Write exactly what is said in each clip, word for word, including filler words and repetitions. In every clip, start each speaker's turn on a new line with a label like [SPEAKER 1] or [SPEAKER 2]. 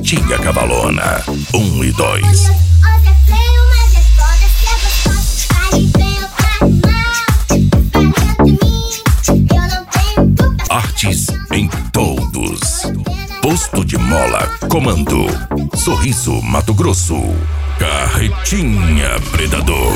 [SPEAKER 1] Tia Cavalona, um e dois. Artes em todos. Posto de Mola, comando Sorriso, Mato Grosso. Carretinha Predador.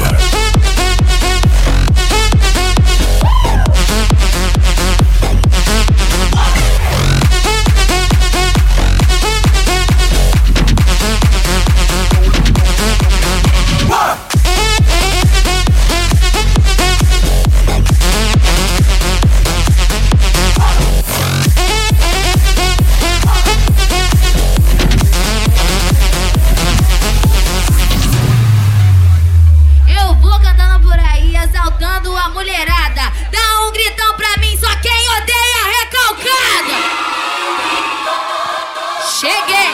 [SPEAKER 2] A mulherada, dá um gritão pra mim, só quem odeia recalcada. Cheguei.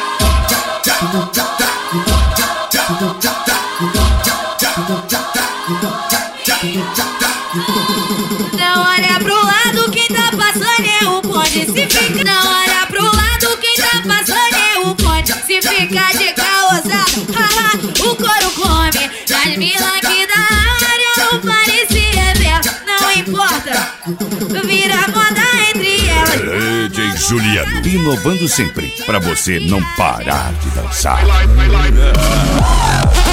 [SPEAKER 2] Não olha pro lado, quem tá passando é o bonde. Se fica, não olha pro lado, quem tá passando é o bonde. Se ficar de caosado, haha, o couro come. Das mina que da área não parecia. Não importa, vira moda entre elas.
[SPEAKER 1] D J Juliano, inovando sempre, pra você não parar de dançar.